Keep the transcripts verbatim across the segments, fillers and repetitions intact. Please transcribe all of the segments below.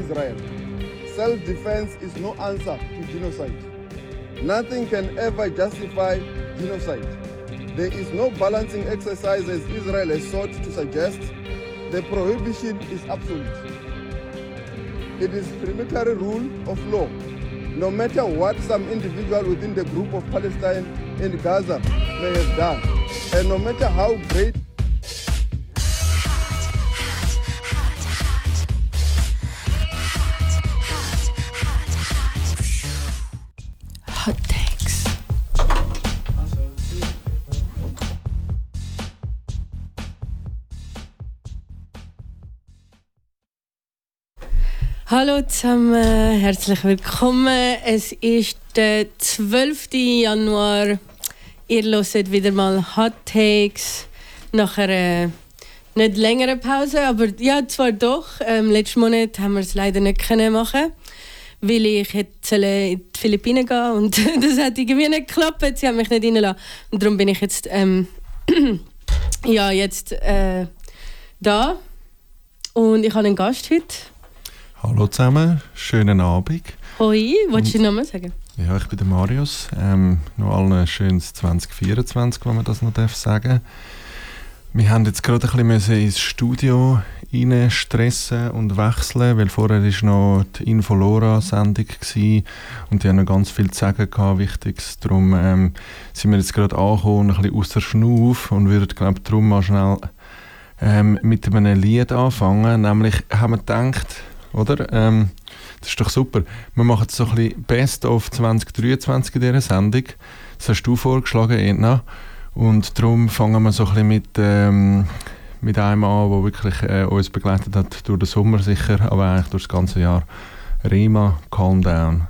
Israel. Self-defense is no answer to genocide. Nothing can ever justify genocide. There is no balancing exercise as Israel has sought to suggest. The prohibition is absolute. It is preliminary rule of law. No matter what some individual within the group of Palestine and Gaza may have done, and no matter how great Hot Takes. Hallo zusammen, herzlich willkommen. Es ist der zwölften Januar. Ihr hört wieder mal Hot Takes nach einer nicht längeren Pause, aber ja, zwar doch. Ähm, letzten Monat haben wir es leider nicht können machen, weil ich hätte in die Philippinen gehen und das hat irgendwie nicht geklappt. Sie haben mich nicht reingelassen. Und darum bin ich jetzt, ähm, ja, jetzt äh, da. Und ich habe einen Gast heute. Hallo zusammen, schönen Abend. Hoi, willst du deinen Namen sagen? Ja, ich bin der Marius. Ähm, noch allen ein schönes zwanzig vierundzwanzig, wenn man das noch sagen darf. Wir haben jetzt gerade ein bisschen ins Studio rein stressen und wechseln, weil vorher war noch die Infolora-Sendung und die haben noch ganz viel zu sagen gehabt, Wichtiges. Darum ähm, sind wir jetzt gerade angekommen, ein bisschen aus der Schnuff und würden, glaube ich, darum mal schnell ähm, mit einem Lied anfangen. Nämlich haben wir gedacht, oder? Ähm, das ist doch super. Wir machen so ein bisschen Best of zwanzig dreiundzwanzig in dieser Sendung. Das hast du vorgeschlagen, Edna. Und darum fangen wir so ein bisschen mit, ähm, mit einem an, der wirklich äh, uns begleitet hat durch den Sommer sicher, aber eigentlich durch das ganze Jahr. Rema, Calm Down.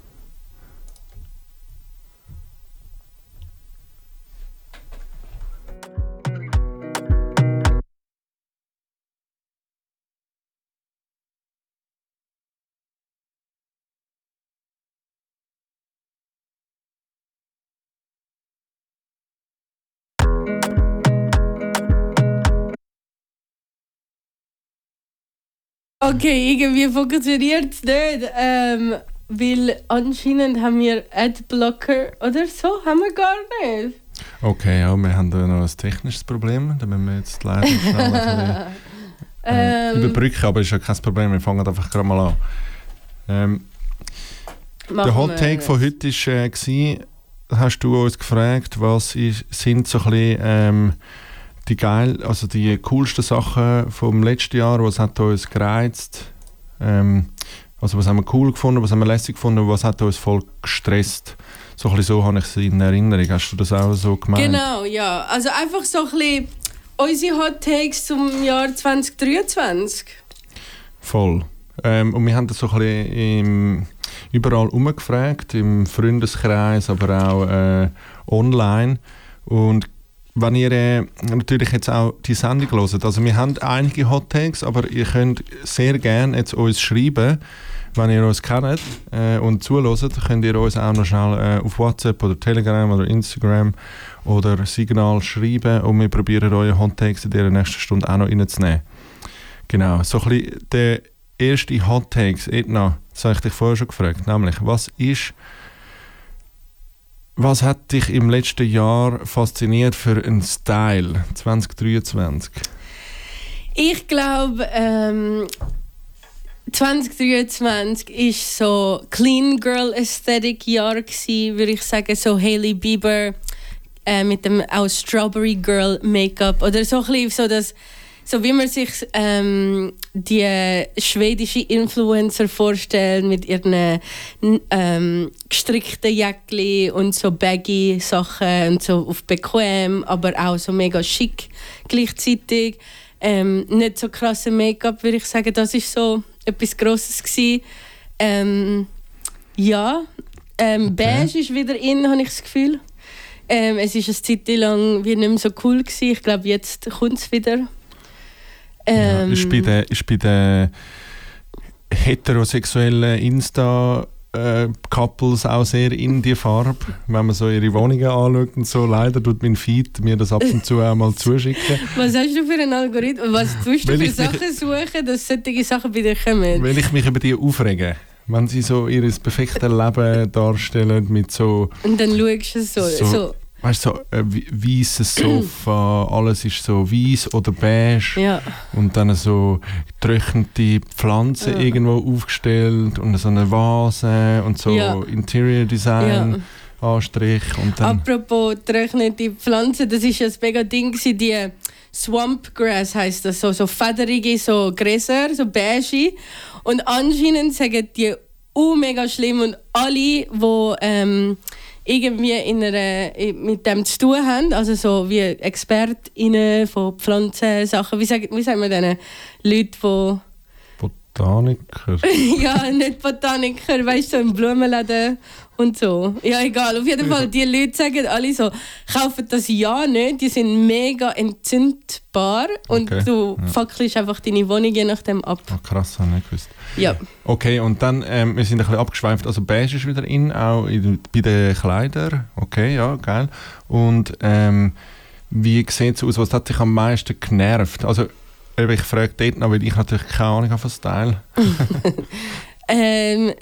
Okay, irgendwie funktioniert es nicht, ähm, weil anscheinend haben wir Adblocker oder so, haben wir gar nicht. Okay, ja, wir haben da noch ein technisches Problem, da müssen wir jetzt leider schnell ein bisschen, äh, ähm, überbrücken, aber ist ja kein Problem, wir fangen einfach gerade mal an. Ähm, der Hot Take von heute war, äh, hast du uns gefragt, was ist, sind so ein bisschen ähm, die geil, also die coolsten Sachen vom letzten Jahr, was hat uns gereizt, ähm, also was haben wir cool gefunden, was haben wir lässig gefunden, was hat uns voll gestresst. So ein bisschen so habe ich es in Erinnerung. Hast du das auch so gemeint? Genau, ja. Also einfach so ein bisschen unsere Hot Takes zum Jahr zwanzig dreiundzwanzig. Voll. Ähm, und wir haben das so ein bisschen im, überall umgefragt, im Freundeskreis, aber auch äh, online. Und wenn ihr äh, natürlich jetzt auch die Sendung hört, also wir haben einige Hot Takes, aber ihr könnt sehr gerne jetzt uns schreiben, wenn ihr uns kennt äh, und zuhört, könnt ihr uns auch noch schnell äh, auf WhatsApp oder Telegram oder Instagram oder Signal schreiben und wir probieren eure Hot Takes in der nächsten Stunde auch noch reinzunehmen. Genau, so ein bisschen der erste Hot Takes, Edna, das habe ich dich vorher schon gefragt, nämlich, was ist Was hat dich im letzten Jahr fasziniert für einen Style zwanzig dreiundzwanzig? Ich glaube, ähm, zwanzig dreiundzwanzig ist so Clean Girl Aesthetic Jahr gsi, würde ich sagen, so Hailey Bieber äh, mit dem auch Strawberry Girl Make-up oder so ein bisschen so das, so wie man sich ähm, die schwedische Influencer vorstellen mit ihren ähm, gestrickten Jäckli und so baggy Sachen und so auf bequem, aber auch so mega schick gleichzeitig. Ähm, nicht so krasse Make-up, würde ich sagen. Das ist so etwas Grosses gsi. Ähm, ja, ähm, okay. Beige ist wieder in, habe ich das Gefühl. Ähm, es ist eine Zeit lang wie nicht mehr so cool gsi. Ich glaube, jetzt kommt es wieder. Ähm, ja, ist bei den, ist bei den heterosexuellen Insta äh, Couples auch sehr in die Farbe, wenn man so ihre Wohnungen anschaut und so. Leider tut mein Feed mir das ab und zu auch mal zuschicken. Was hast du für einen Algorithmus? Was tust du Weil für ich Sachen mich- suchen, dass solche Sachen bei dir kommen? Weil ich mich über die aufrege. Wenn sie so ihr perfektes Leben darstellen mit so, Und dann schaust du so. So- so. weißt du, so ein weißes Sofa, alles ist so weiß oder beige Ja. und dann so getrocknete Pflanzen Ja. irgendwo aufgestellt und so eine Vase und so Ja. Interior Design Anstrich und dann Apropos trocknete Pflanzen, das ist ja das mega Ding gewesen, die Swampgrass heisst das, so, so federige so Gräser, so beige. Und anscheinend sagen die uh, mega schlimm und alle, die ähm, irgendwie in einer, mit dem zu tun haben, also so wie ExpertInnen von Pflanzensachen, wie sagt, wie sagt man denen? Leute, die Botaniker. ja, nicht Botaniker, weißt du, so im Blumenladen und so. Ja, egal. Auf jeden Fall, die Leute sagen alle so, kaufen das ja nicht, die sind mega entzündbar und Okay, du ja. fackelst einfach deine Wohnung je nachdem ab. Oh, krass, habe ich nicht gewusst. Ja. Okay, und dann, ähm, wir sind ein bisschen abgeschweift, also beige ist wieder in, auch in, bei den Kleidern. Okay, ja, geil. Und ähm, wie sieht es aus, was hat dich am meisten genervt? Also, ich frage dort noch, weil ich natürlich keine Ahnung habe von Style. Ähm,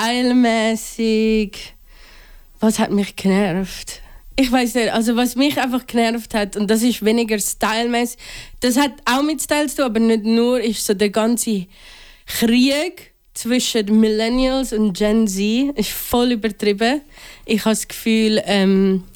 stylmäßig, was hat mich genervt? Ich weiß nicht, also was mich einfach genervt hat, und das ist weniger stylmäßig, das hat auch mit Style zu tun, aber nicht nur, ist so der ganze Krieg zwischen Millennials und Gen Z ist voll übertrieben. Ich habe das Gefühl, ähm,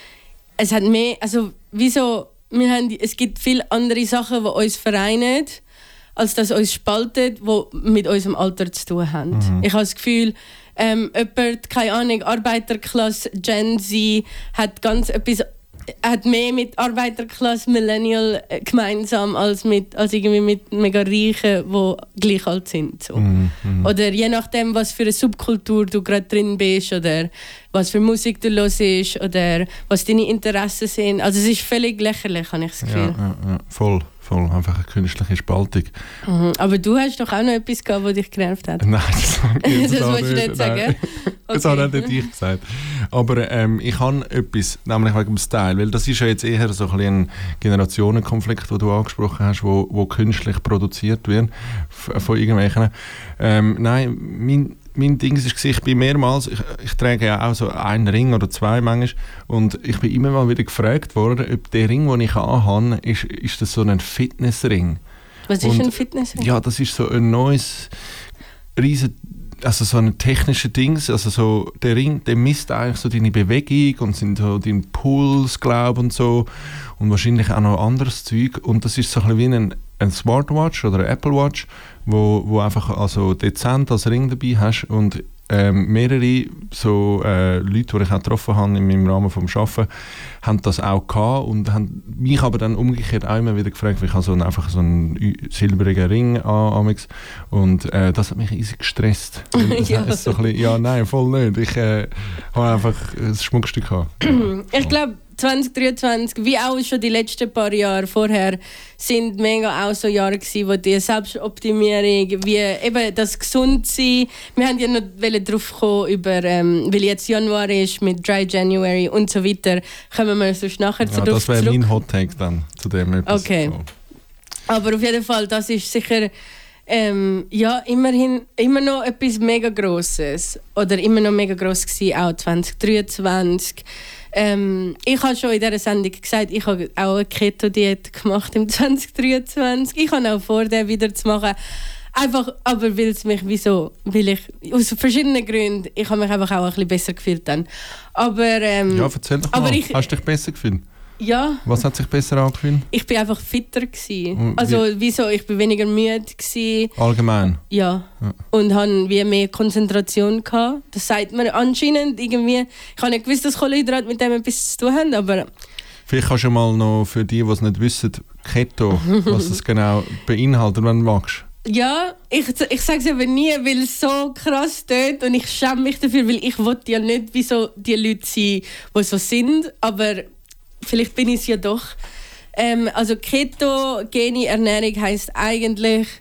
es hat mehr, also wieso, wir haben, es gibt viele andere Sachen, die uns vereinen, als das uns spaltet, die mit unserem Alter zu tun haben. Mhm. Ich habe das Gefühl, ähm, jemand, keine Ahnung, Arbeiterklasse, Gen Z, hat ganz etwas, hat mehr mit Arbeiterklasse, Millennial äh, gemeinsam als, mit, als irgendwie mit mega Reichen, die gleich alt sind. So. Mhm, mhm. Oder je nachdem, was für eine Subkultur du gerade drin bist oder was für Musik du hörst oder was deine Interessen sind. Also es ist völlig lächerlich, habe ich das Ja, Gefühl. ja, ja, voll, voll. Einfach eine künstliche Spaltung. Mhm. Aber du hast doch auch noch etwas gehabt, das dich genervt hat. Nein, das habe ich jetzt Das auch willst du nicht sagen? Nein. Das Okay. habe nicht ich gesagt. Aber ähm, ich habe etwas, nämlich wegen dem Style, weil das ist ja jetzt eher so ein, bisschen ein Generationenkonflikt, den du angesprochen hast, wo, wo künstlich produziert wird f- von irgendwelchen. Ähm, nein, mein, mein Ding ist, ich bin mehrmals, ich, ich trage ja auch so einen Ring oder zwei manchmal und ich bin immer mal wieder gefragt worden, ob der Ring, den ich anhabe, ist, ist das so ein Fitnessring. Was ist Und- ein Fitnessring? Ja, das ist so ein neues, riesen, also so ein technisches Ding. Also so, der Ring, der misst eigentlich so deine Bewegung und sind so dein Puls, glaube und so. Und wahrscheinlich auch noch anderes Zeug. Und das ist so ein bisschen wie ein, ein Smartwatch oder ein Apple Watch, wo, wo einfach also dezent als Ring dabei hast. Und ähm, mehrere so, äh, Leute, die ich auch getroffen habe in meinem Rahmen des Arbeiten, haben das auch gehabt und haben mich aber dann umgekehrt auch immer wieder gefragt, weil ich habe so einen, einfach so einen ü- silbrigen Ring an, amix. Und äh, das hat mich easy gestresst. Weil das Ja. heisst so ein bisschen, ja, nein, voll nicht. Ich äh, habe einfach ein Schmuckstück gehabt. Ich glaube, zwanzig dreiundzwanzig, wie auch schon die letzten paar Jahre vorher, sind mega auch so Jahre gewesen, wo die Selbstoptimierung, wie eben das Gesundsein, wir haben ja noch drauf gekommen, über, ähm, weil jetzt Januar ist mit Dry January und so weiter, kommen wir sonst nachher Ja, darauf das wäre zurück. mein Hot Take dann zu dem etwas. Okay. So. Aber auf jeden Fall, das ist sicher ähm, ja, immerhin immer noch etwas mega Grosses. Oder immer noch mega gross gewesen, auch zwanzig dreiundzwanzig. Ähm, ich habe schon in dieser Sendung gesagt, ich habe auch eine Keto-Diät gemacht im zwanzig dreiundzwanzig. Ich habe auch vor, den wieder zu machen. Einfach, aber weil es mich wieso, weil ich, aus verschiedenen Gründen, ich habe mich einfach auch ein bisschen besser gefühlt dann. Aber, ähm, Ja, erzähl doch aber mal. ich- Hast du dich besser gefühlt? ja, Was hat sich besser angefühlt? ich bin einfach fitter gsi. Und wie- Also wieso, ich bin weniger müde gsi. Allgemein? Ja. Ja. Und habe wie mehr Konzentration gehabt. Das sagt man anscheinend irgendwie. Ich habe nicht gewusst, dass Kohlenhydrate mit dem etwas zu tun haben, aber Vielleicht kannst du mal noch für die, die es nicht wissen, Keto, was es genau beinhaltet, wenn du magst. ja, ich, ich sage es aber nie, weil es so krass tönt und ich schäme mich dafür, weil ich will ja nicht wie so die Leute sein, die so sind, aber vielleicht bin ich es ja doch. Ähm, also ketogene Ernährung heisst eigentlich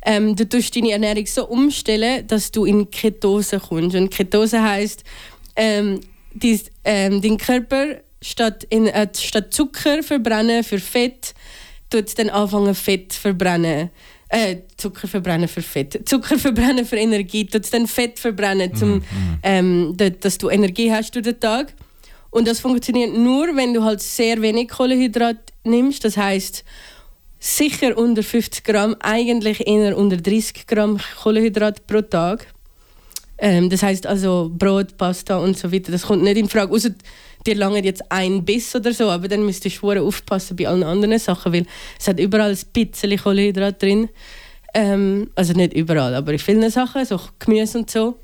ähm, du tust deine Ernährung so umstellen, dass du in Ketose kommst. Und Ketose heisst, ähm, dies, ähm, dein Körper statt, in, äh, statt Zucker verbrennen für Fett, tut dann anfangen Fett verbrennen. Äh, Zucker verbrennen für Fett. Zucker verbrennen für Energie, tut dann Fett verbrennen, zum, mm, ähm, dass du Energie hast durch den Tag. Und das funktioniert nur, wenn du halt sehr wenig Kohlenhydrat nimmst. Das heisst, sicher unter fünfzig Gramm, eigentlich eher unter dreißig Gramm Kohlenhydrat pro Tag. Ähm, das heisst also Brot, Pasta und so weiter. Das kommt nicht in Frage. Ausser dir lange jetzt ein Biss oder so, aber dann müsstest du aufpassen bei allen anderen Sachen, weil es hat überall ein bisschen Kohlenhydrat drin. Ähm, also nicht überall, aber in vielen Sachen, so Gemüse und so.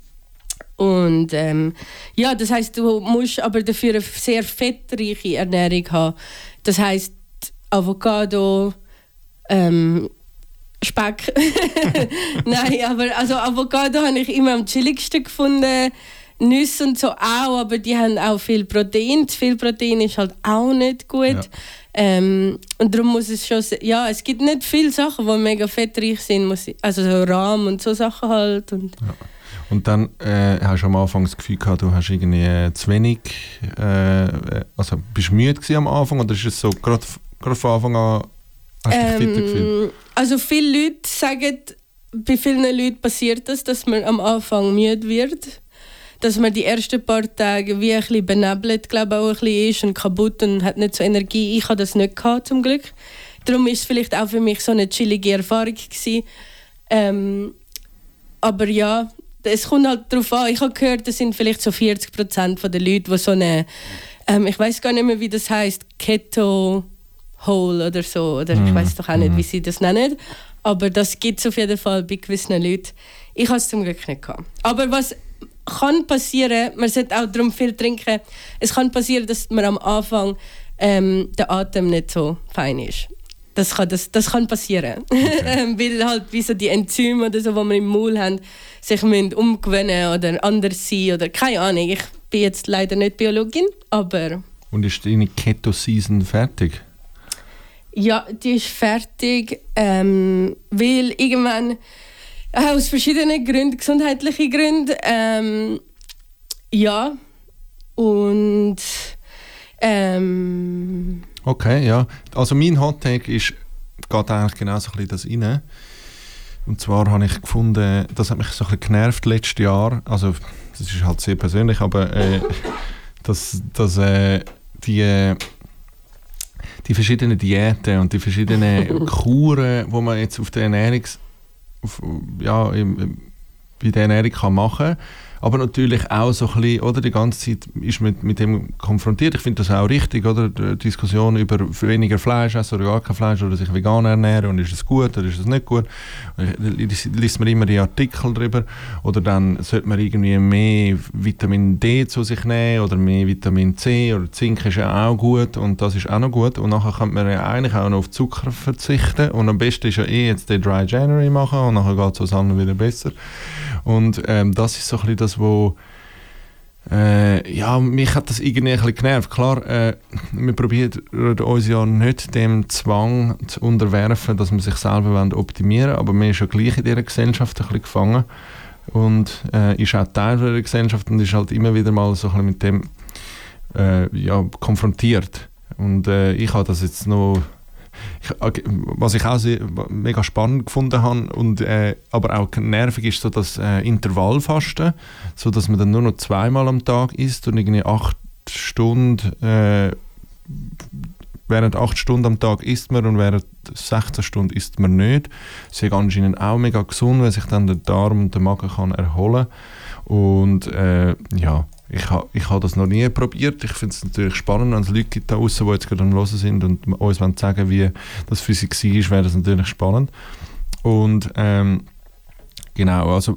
Und ähm, ja, das heisst, du musst aber dafür eine sehr fettreiche Ernährung haben. Das heisst Avocado, ähm, Speck. Nein, aber also Avocado habe ich immer am chilligsten gefunden. Nüsse und so auch, aber die haben auch viel Protein. Zu viel Protein ist halt auch nicht gut. Ja. Ähm, und darum muss es schon... Ja, es gibt nicht viele Sachen, die mega fettreich sind. Muss ich, also so Rahm und so Sachen halt. Und, ja. Und dann äh, hast du am Anfang das Gefühl gehabt, du hast irgendwie äh, zu wenig... Äh, also bist du müde gewesen am Anfang oder ist es so gerade von Anfang an hast du dich ähm, fitter gefühlt? Also viele Leute sagen, bei vielen Leuten passiert das, dass man am Anfang müde wird. Dass man die ersten paar Tage wie ein bisschen benebelt, glaube ich, auch ein bisschen ist und kaputt und hat nicht so Energie. Ich hatte das nicht gehabt, zum Glück. Darum war es vielleicht auch für mich so eine chillige Erfahrung gewesen. Ähm, aber ja, es kommt halt darauf an. Ich habe gehört, das sind vielleicht so vierzig Prozent der Leute, die so eine, ähm, ich weiß gar nicht mehr, wie das heisst, Keto Hole oder so. Oder ich weiß doch auch nicht, wie sie das nennen. Aber das gibt es auf jeden Fall bei gewissen Leuten. Ich habe es zum Glück nicht gehabt. Aber was kann passieren, man sollte auch darum viel trinken, es kann passieren, dass man am Anfang ähm, der Atem nicht so fein ist. Das kann, das, das kann passieren. Okay. Weil halt wie so die Enzyme oder so, die wir im Maul haben, sich müssen umgewöhnen oder anders sein oder keine Ahnung. Ich bin jetzt leider nicht Biologin, aber... Und ist deine Keto-Season fertig? Ja, die ist fertig, ähm, weil irgendwann... Aus verschiedenen Gründen, gesundheitlichen Gründen. Ähm, ja. Und. Ähm, okay, ja. Also mein Hottake ist, geht eigentlich genau so ein bisschen das rein. Und zwar habe ich gefunden, das hat mich so ein bisschen genervt letztes Jahr. Also, das ist halt sehr persönlich, aber äh, dass, dass äh, die. die verschiedenen Diäten und die verschiedenen Kuren, die man jetzt auf der Ernährungs Auf, ja, im, bei der Ernährung kann machen. Aber natürlich auch so ein bisschen, oder, die ganze Zeit ist man mit dem konfrontiert. Ich finde das auch richtig, oder? Die Diskussion über weniger Fleisch essen oder gar kein Fleisch oder sich vegan ernähren und ist es gut oder ist es nicht gut. Da liest man immer die Artikel darüber. Oder dann sollte man irgendwie mehr Vitamin D zu sich nehmen oder mehr Vitamin C oder Zink ist ja auch gut und das ist auch noch gut. Und nachher kann man ja eigentlich auch noch auf Zucker verzichten und am besten ist ja eh jetzt den Dry January machen und nachher geht es uns wieder besser. Und ähm, das ist so ein bisschen das, wo äh, ja, mich hat das irgendwie ein bisschen genervt. Klar, äh, wir probieren uns ja nicht dem Zwang zu unterwerfen, dass wir sich selber optimieren wollen, aber man ist ja gleich in dieser Gesellschaft ein bisschen gefangen und äh, ist auch Teil der Gesellschaft und ist halt immer wieder mal so ein bisschen mit dem äh, ja, konfrontiert. Und äh, ich habe das jetzt noch Ich, was ich auch sehr, mega spannend gefunden habe, und, äh, aber auch nervig ist, so das äh, Intervallfasten, so dass man dann nur noch zweimal am Tag isst und irgendwie acht Stunden, äh, während acht Stunden am Tag isst man und während sechzehn Stunden isst man nicht. Das ist anscheinend auch mega gesund, weil sich dann der Darm und der Magen kann erholen. Und äh, ja, Ich habe ich ha das noch nie probiert. Ich finde es natürlich spannend, wenn es Leute gibt da draussen, die jetzt gerade am Hören sind und uns wollen sagen, wie das für sie war, wäre das natürlich spannend. Und ähm, genau, also...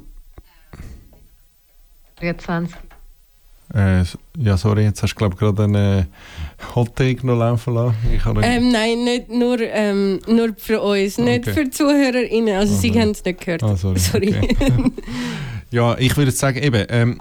zwanzig Äh, ja, sorry, jetzt hast du glaube gerade einen Hot Take noch laufen lassen. Ich habe ähm, nein, nicht nur, ähm, nur für uns, okay. Nicht für die ZuhörerInnen. Also, okay. Sie haben es nicht gehört. Ah, sorry. sorry. Okay. Ja, ich würde sagen, eben... Ähm,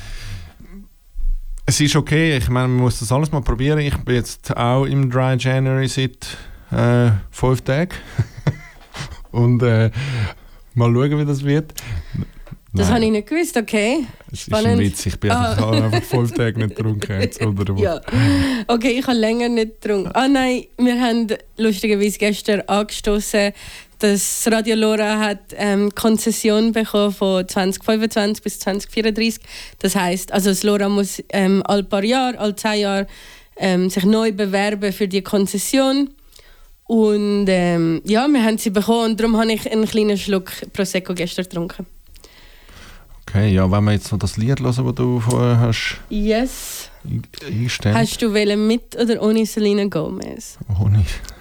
es ist okay, ich meine, man muss das alles mal probieren. Ich bin jetzt auch im Dry January seit äh, fünf Tagen. Und äh, mal schauen, wie das wird. Das Nein. habe ich nicht gewusst, okay. Es Spannend. ist ein Witz, ich bin Ah. einfach, ich habe einfach fünf Tage nicht getrunken. Jetzt unter der Woche. Ja. Okay, ich habe länger nicht getrunken. Ah nein, wir haben lustigerweise gestern angestoßen, dass Radio Lora hat ähm, Konzession bekommen von zwanzig fünfundzwanzig bis zwanzig vierunddreißig. Das heisst, also das Lora muss ähm, alle paar Jahre, alle zehn Jahre ähm, sich neu bewerben für die Konzession. Und ähm, ja, wir haben sie bekommen und darum habe ich einen kleinen Schluck Prosecco gestern getrunken. Okay, ja, wenn wir jetzt noch das Lied hören, das du vorher hast Yes. eingestellt. Hast du wählen mit oder ohne Selena Gomez? Ohne.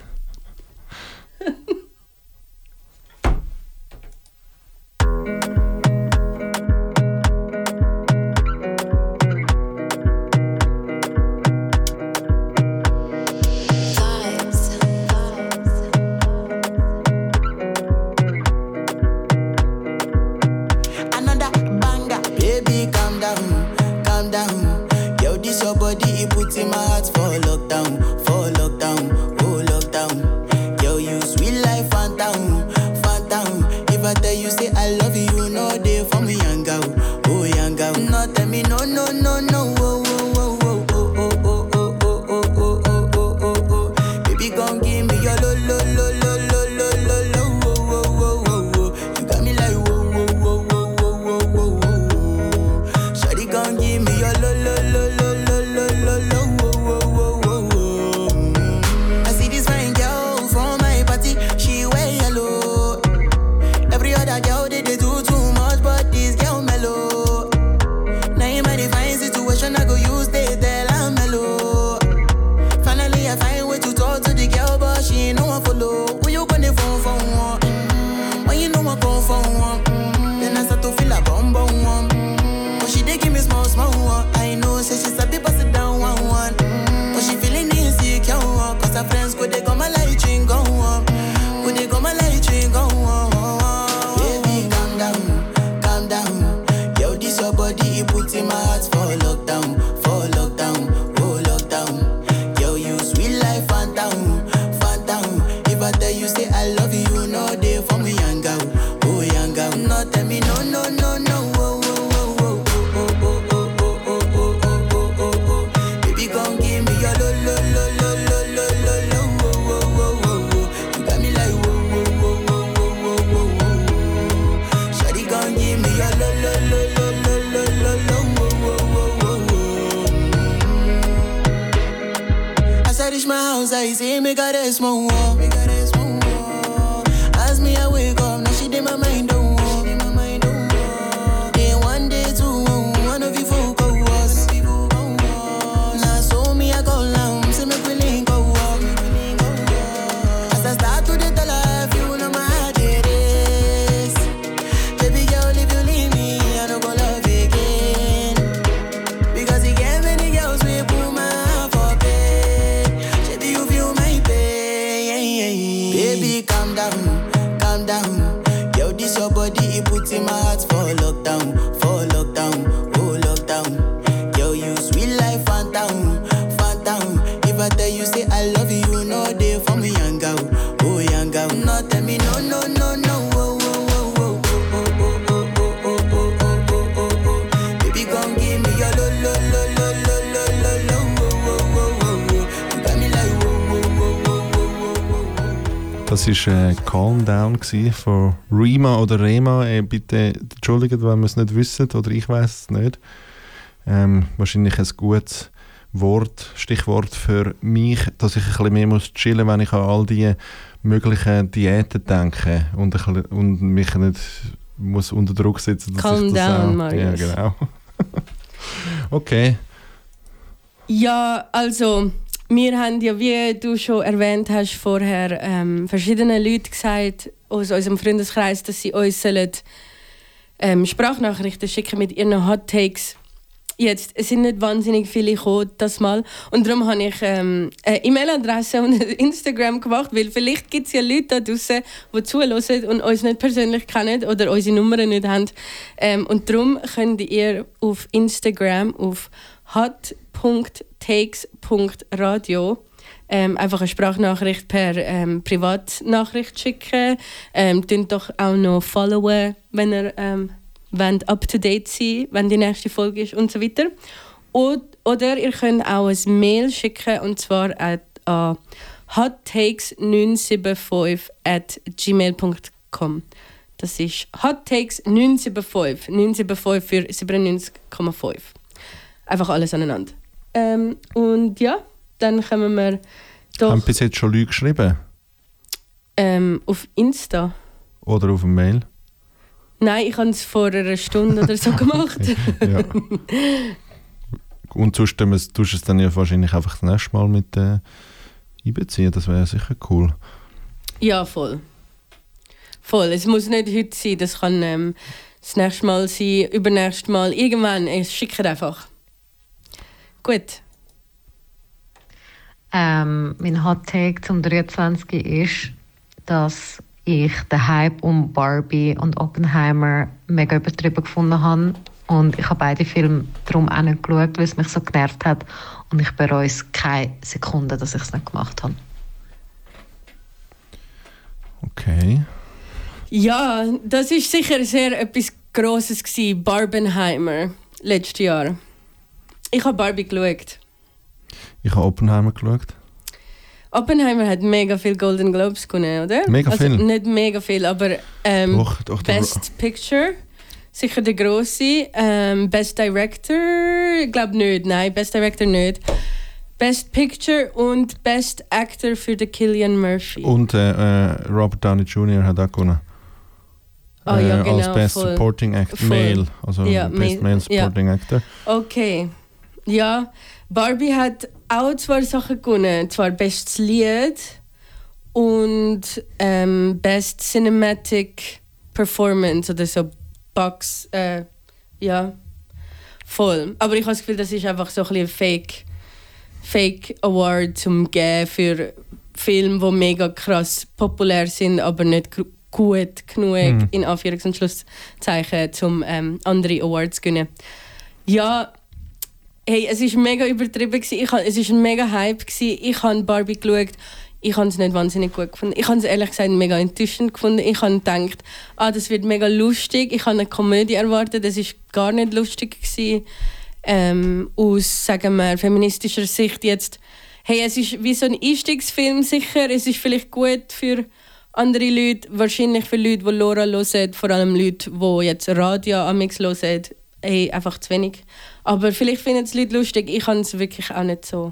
Another banger, baby, calm down, calm down. Yo, this your body, it puts in my heart for lockdown, for lockdown, oh lockdown. Yo, you sweet life, phantom, phantom. If I tell you say I love you, you know they for me, young girl, oh young girl. No, tell me no, no, no, no, oh, oh, oh, oh, oh, oh, oh, oh, oh, oh, oh, oh, oh, oh. Baby, come give me your lo, lo, lo, lo, lo, lo, lo, lo, oh, oh, oh, oh, oh. You got me like whoa, whoa, whoa, whoa, whoa, whoa, whoa, whoa. Shawty, come give me your lo, lo, lo, lo, lo, lo, lo, lo, oh, oh, oh, oh, oh. I see this fine girl from my party, she wear yellow. Every other girl they, they do too much, but this girl mellow. Now in my divine situation, I go use they tell I'm mellow. Finally, I find way to talk to the girl, but she ain't no one follow. Who you gonna phone for one? Mm-hmm. When you know I come for one, mm-hmm. Then I start to feel a bum bum one. Mm-hmm. But she dey give me small small one. I know, say she's a people sit down one one. Mm-hmm. But she feeling insecure, one. Cause her friends could they come my light ring go on. Could they come my light ring go on? Baby, calm down, calm down. Yo, this your body, it puts in my heart for lockdown, for lockdown, oh lockdown. Yo, you sweet life, phantom, phantom. If I tell you say I love you, you know they for me, young girl, oh young girl. No, tell me no, no, no, no, oh, oh, oh, oh, oh, oh, oh, oh, oh, oh, oh, oh, oh, oh. Baby, come give me your lo, lo, lo, lo, lo, lo, lo, lo, oh, oh, oh, oh, oh. You got me like whoa, whoa, whoa, whoa, whoa, whoa, whoa, whoa. Shawty, come give me your lo, lo, lo, lo, lo, lo, lo, lo, oh, oh, oh, oh, oh. As I reach my house, I see me got a small wall. Me got a small wall. As me I wake up, now she did my mind don't walk. Then one day two, one of you folk go was. Now so me I go down, see me willing go walk. As I start to the tell her, you know my heart it is. Baby girl, if you leave me, I don't go love again. Because you get many girls we put my heart for bed. Baby, you feel my pain. Baby, calm down, calm down. Yo, this your body, it puts in my heart for lockdown, for lockdown, oh lockdown. Yo, you sweet life, phantom, phantom. If I tell you say I love you, you know they for me, young girl, oh young girl. No, tell me no, no, no, no, oh, oh, oh, oh, oh, oh, oh, oh, oh, oh, oh, oh, oh, oh. Baby, come give me your lo, lo, lo, lo, lo, lo, lo, lo, oh, oh, oh, oh, oh. You got me like whoa, whoa, whoa, whoa, whoa, whoa, whoa. Das war äh, Calm Down von Rema oder Rema. Äh, bitte entschuldigt, wenn wir es nicht wissen oder ich weiß es nicht. Ähm, wahrscheinlich ein gutes Wort, Stichwort für mich, dass ich ein bisschen mehr muss chillen, wenn ich an all die möglichen Diäten denke und, ein bisschen, und mich nicht muss unter Druck setzen. Dass Calm ich das down, auch, Marius. Ja, genau. Okay. Ja, also wir haben ja, wie du schon erwähnt hast vorher, ähm, verschiedene Leute gesagt aus unserem Freundeskreis, dass sie uns sollen, ähm, Sprachnachrichten schicken mit ihren Hot Takes. Jetzt, es sind nicht wahnsinnig viele gekommen, das Mal. Und darum habe ich ähm, eine E-Mail-Adresse und ein Instagram gemacht, weil vielleicht gibt es ja Leute da draussen, die zuhören und uns nicht persönlich kennen oder unsere Nummern nicht haben. Ähm, und darum könnt ihr auf Instagram auf hot punkt takes punkt radio ähm, einfach eine Sprachnachricht per ähm, Privatnachricht schicken. Ähm, Tönt doch auch noch followen, wenn ihr ähm, wollt, up to date sein, wenn die nächste Folge ist und so weiter. Und, oder ihr könnt auch ein Mail schicken, und zwar an uh, hottakes neun sieben fünf at gmail punkt com. Das ist hottakes neun sieben fünf, neun sieben fünf für siebenundneunzig Komma fünf. Einfach alles aneinander. Ähm, und ja, dann kommen wir doch... Haben bis jetzt schon Leute geschrieben? Ähm, auf Insta. Oder auf dem Mail? Nein, ich habe es vor einer Stunde oder so gemacht. Ja. Und sonst tust du es dann ja wahrscheinlich einfach das nächste Mal mit äh, einbeziehen. Das wäre sicher cool. Ja, voll. Voll. Es muss nicht heute sein. Das kann ähm, das nächste Mal sein, übernächstes Mal. Irgendwann. Ich schicke einfach. Gut. Ähm, mein Hot Take zum dreiundzwanzig ist, dass ich den Hype um Barbie und Oppenheimer mega übertrieben gefunden habe. Und ich habe beide Filme darum auch nicht geschaut, weil es mich so genervt hat. Und ich bereue es keine Sekunde, dass ich es nicht gemacht habe. Okay. Ja, das war sicher sehr etwas Grosses gewesen, Barbenheimer, letztes Jahr. Ich habe Barbie geschaut. Ich habe Oppenheimer geschaut. Oppenheimer hat mega viel Golden Globes gewonnen, oder? Mega also, viel? Nicht mega viel, aber ähm, Doch, doch, der- Best Picture, sicher der grosse. Ähm, Best Director, ich glaube nicht, nein, Best Director nicht. Best Picture und Best Actor für den Cillian Murphy. Und äh, äh, Robert Downey Junior hat auch gewonnen. Oh ja, genau, als Best voll. Supporting Actor, Voll. Male. Also Ja, Best Male, Male Supporting Actor. Okay. Ja, Barbie hat auch zwei Sachen gewonnen. Zwar Bestes Lied und ähm, Best Cinematic Performance oder so Box. Äh, ja, voll. Aber ich habe das Gefühl, das ist einfach so ein bisschen Fake, Fake Award zum geben für Filme, die mega krass populär sind, aber nicht gr- gut genug, Mhm. in Anführungs- und Schlusszeichen, um ähm, andere Awards zu gewinnen. Ja, hey, es war mega übertrieben. Gewesen. Ich ha, es war ein mega Hype. Gewesen. Ich habe Barbie geschaut. Ich habe es nicht wahnsinnig gut gefunden. Ich habe es ehrlich gesagt mega enttäuschend gefunden. Ich habe gedacht, ah, das wird mega lustig. Ich habe eine Komödie erwartet. Das war gar nicht lustig gewesen. Ähm, aus, sagen wir, feministischer Sicht jetzt. Hey, es ist wie so ein Einstiegsfilm sicher. Es ist vielleicht gut für andere Leute. Wahrscheinlich für Leute, die Laura hören. Vor allem Leute, die jetzt Radio amix hören. Hey, einfach zu wenig. Aber vielleicht finden es Leute lustig. Ich habe es wirklich auch nicht so...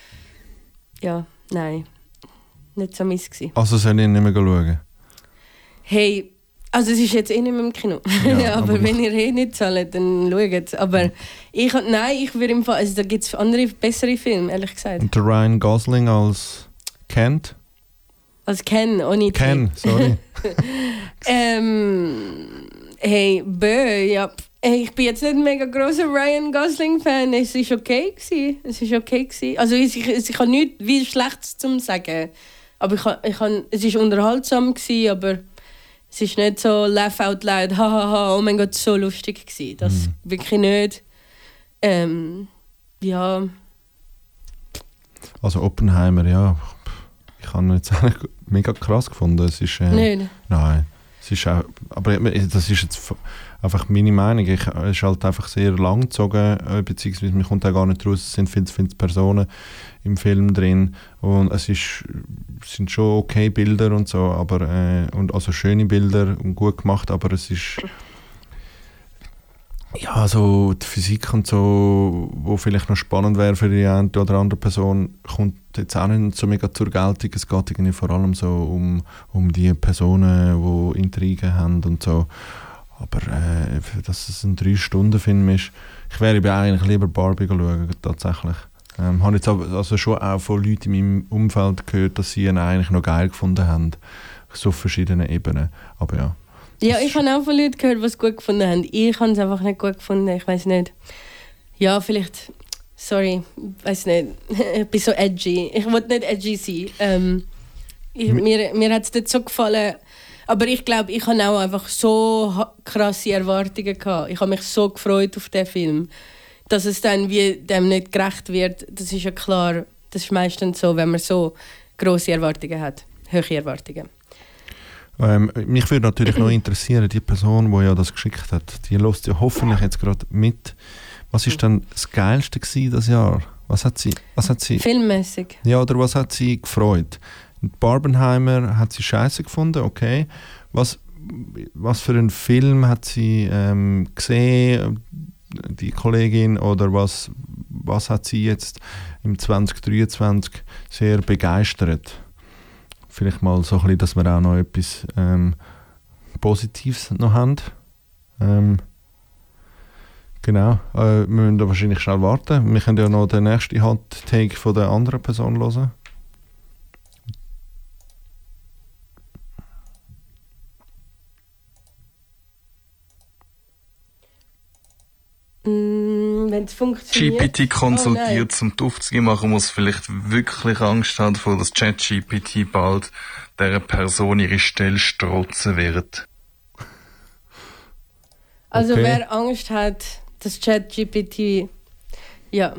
Ja, nein. Nicht so mies gewesen. Also soll ich nicht mehr schauen? Hey, also es ist jetzt eh nicht mehr im Kino. Ja, aber, aber- wenn ihr eh nicht zahlt, dann schaut. Aber ich, nein, ich würde im Fall... Also da gibt es andere, bessere Filme, ehrlich gesagt. Und der Ryan Gosling als Kent? Als Ken, ohne T. Ken, sorry. Ähm... Hey, bö, ja... Hey, ich bin jetzt nicht ein mega grosser Ryan Gosling-Fan. Es war okay. Gewesen. Es war okay. Gewesen. Also ich, ich, ich habe nichts wie Schlechtes zu sagen. Aber ich, ha- ich ha, es war unterhaltsam, gewesen, aber es ist nicht so laugh out loud, hahaha, oh mein Gott, so lustig gewesen. Das Mhm. wirklich nicht. Ähm, ja, Also Oppenheimer, ja. Ich habe ihn jetzt auch nicht mega krass gefunden. Es ist, äh, nicht. Nein. Es ist auch, aber das ist jetzt einfach meine Meinung. Ich, es ist halt einfach sehr lang gezogen, äh, beziehungsweise mir kommt auch gar nicht raus, es sind viele, viele Personen im Film drin und es ist, es sind schon okay Bilder und so, aber äh, und also schöne Bilder und gut gemacht, aber es ist ja so die Physik und so, wo vielleicht noch spannend wäre für die eine oder andere Person, kommt jetzt auch nicht so mega zur Geltung. Es geht irgendwie vor allem so um, um die Personen, die Intrigen haben und so. Aber äh, dass es ein drei Stunden Film ist, ich wäre eben eigentlich lieber Barbie schauen, tatsächlich. Ähm, habe jetzt aber also schon auch von Leuten in meinem Umfeld gehört, dass sie ihn eigentlich noch geil gefunden haben. So auf verschiedenen Ebenen. Aber ja. Ja, ich habe auch von Leuten gehört, die es gut gefunden haben. Ich habe es einfach nicht gut gefunden, ich weiß nicht. Ja, vielleicht, sorry, ich weiß nicht. Ich bin so edgy. Ich wollte nicht edgy sein. Ähm, ich, mir mir hat es nicht so gefallen. Aber ich glaube, ich hatte auch einfach so ha- krasse Erwartungen gehabt. Ich habe mich so gefreut auf den Film. Dass es dann wie dem nicht gerecht wird, das ist ja klar. Das Das ist meistens so, wenn man so grosse Erwartungen hat, hohe Erwartungen. Ähm, mich würde natürlich noch interessieren, die Person, die ja das geschickt hat, die hört ja hoffentlich jetzt gerade mit. Was ist denn das Geilste gewesen das Jahr? Was hat sie, was hat sie, Filmmäßig. ja, oder was hat sie gefreut? Barbenheimer hat sie scheiße gefunden, okay. Was, was für einen Film hat sie ähm, gesehen, die Kollegin, oder was, was hat sie jetzt im zwanzig dreiundzwanzig sehr begeistert? Vielleicht mal so ein bisschen, dass wir auch noch etwas ähm, Positives noch haben. Ähm, genau, äh, wir müssen da wahrscheinlich schnell warten. Wir können ja noch den nächsten Hot Take von der anderen Person hören. Mm, wenn es funktioniert. G P T konsultiert Oh, zum Duftski machen, muss vielleicht wirklich Angst haben, vor dass ChatGPT bald dieser Person ihre Stelle strotzen wird. Also Okay. wer Angst hat, dass ChatGPT, ja.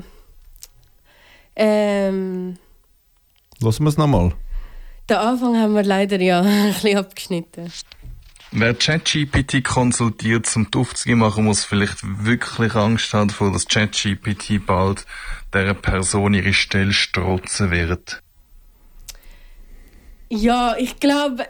Ähm, Lassen wir es nochmal. den Anfang haben wir leider ja ein bisschen abgeschnitten. Wer ChatGPT konsultiert zum Duftski machen, muss vielleicht wirklich Angst haben, vor dass ChatGPT bald dieser Person ihre Stelle strotzen wird. Ja, ich glaube,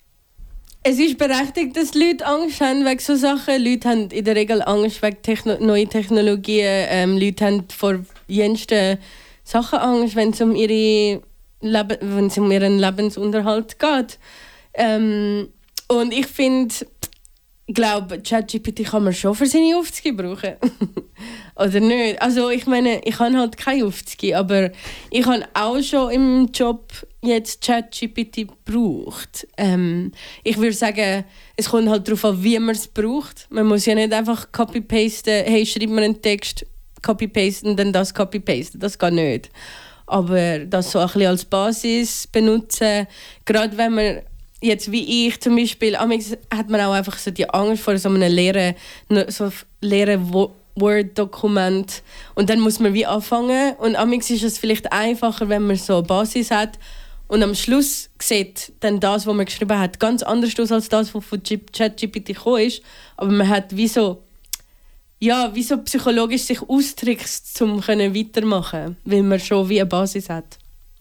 es ist berechtigt, dass Leute Angst haben wegen so Sachen. Leute haben in der Regel Angst wegen Techno- neuen Technologien. Ähm, Leute haben vor jensten Sachen Angst, wenn es um, ihre Lebe- wenn es um ihren Lebensunterhalt geht. Ähm, und ich finde, ich glaube, ChatGPT kann man schon für seine Aufzüge brauchen. Oder nicht? Also ich meine, ich habe halt keine Aufzüge, aber ich habe auch schon im Job jetzt ChatGPT gebraucht. Ähm, ich würde sagen, es kommt halt darauf an, wie man es braucht. Man muss ja nicht einfach copy-pasten, hey, schreib mir einen Text, copy-pasten und dann das copy-pasten. Das geht nicht. Aber das so ein bisschen als Basis benutzen, gerade wenn man jetzt wie ich zum Beispiel, amigs hat man auch einfach so die Angst vor so einem leeren, so leeren Word-Dokument und dann muss man wie anfangen und amigs ist es vielleicht einfacher, wenn man so eine Basis hat und am Schluss sieht dann das, was man geschrieben hat, ganz anders aus als das, was von ChatGPT gekommen ist, aber man hat wie so, ja, wie so psychologisch sich austrickst, um weitermachen, weil man schon wie eine Basis hat.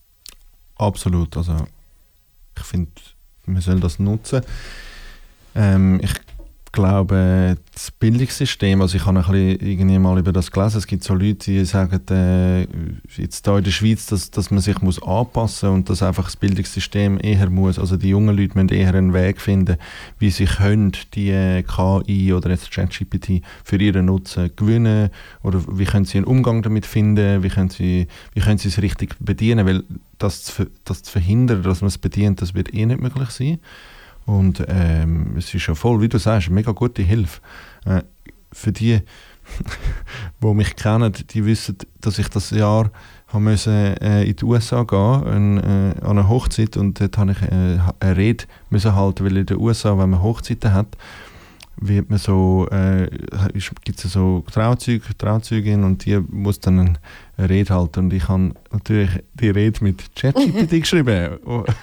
Absolut, also ich finde, man soll das nutzen. Ähm, ich glaube, das Bildungssystem, also ich habe ein bisschen irgendwie mal über das gelesen, es gibt so Leute, die sagen, äh, jetzt hier in der Schweiz, dass, dass man sich muss anpassen muss und dass einfach das Bildungssystem eher muss, also die jungen Leute müssen eher einen Weg finden, wie sie können die äh, K I oder jetzt ChatGPT für ihren Nutzen gewinnen oder wie können sie einen Umgang damit finden, wie können sie, wie können sie es richtig bedienen, weil das zu, das zu verhindern, dass man es bedient, das wird eh nicht möglich sein. Und ähm, es ist ja voll, wie du sagst, eine mega gute Hilfe. Äh, für die, die mich kennen, die wissen, dass ich das Jahr haben müssen, äh, in die U S A gehen an, äh, an eine Hochzeit und dort habe ich äh, eine Rede müssen halten, weil in den U S A, wenn man Hochzeiten hat, wird man so, äh, gibt es so Trauzeuge, Trauzeugin und die muss dann eine, eine Rede halten und ich habe natürlich die Rede mit ChatGPT geschrieben.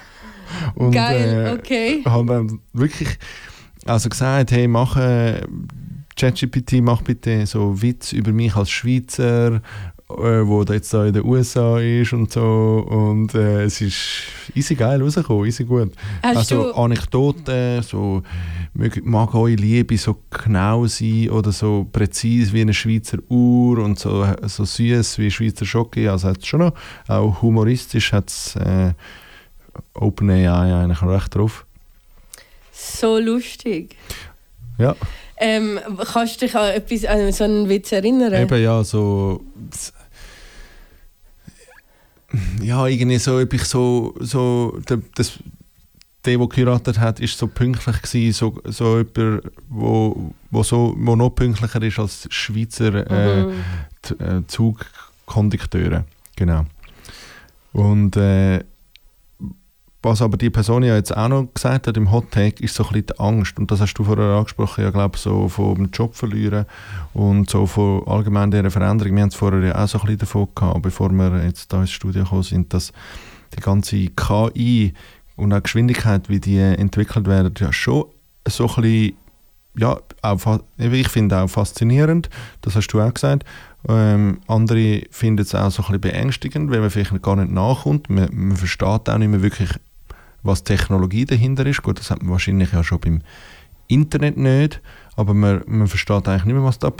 Und, Geil, okay. Äh, haben dann wirklich also gesagt, hey, mach äh, ChatGPT, mach bitte so Witz über mich als Schweizer, äh, wo da jetzt da in den U S A ist und so. Und äh, es ist easy geil rausgekommen, easy gut. Hast also du- Anekdoten, so mag, mag eure Liebe so genau sein oder so präzise wie eine Schweizer Uhr und so, so süß wie Schweizer Schoki. Also hat's schon noch, auch humoristisch hat es äh, OpenAI eigentlich recht drauf. So lustig. Ja, Ähm, kannst du dich an, etwas, an so einen Witz erinnern? eben ja, so ja, irgendwie so, ob ich so, so der, das, der, der geheiratet hat, ist so pünktlich gewesen, so, so jemand, wo, wo, so, wo noch pünktlicher ist als Schweizer äh, Mhm. t- äh, Zugkondukteure. Genau. Und äh, was aber die Person ja jetzt auch noch gesagt hat im Hot Take, ist so ein bisschen die Angst. Und das hast du vorher angesprochen, ja, glaube ich, so vom Job verlieren und so von allgemein dieser Veränderung. Wir haben es vorher ja auch so ein bisschen davon gehabt, bevor wir jetzt da ins Studio gekommen sind, dass die ganze K I und auch die Geschwindigkeit, wie die entwickelt werden, ja schon so ein bisschen, ja, auch, ich finde auch faszinierend, das hast du auch gesagt. Ähm, andere finden es auch so ein bisschen beängstigend, weil man vielleicht gar nicht nachkommt. Man, man versteht auch nicht mehr wirklich, was Technologie dahinter ist. Gut, das hat man wahrscheinlich ja schon beim Internet nicht, aber man, man versteht eigentlich nicht mehr, was da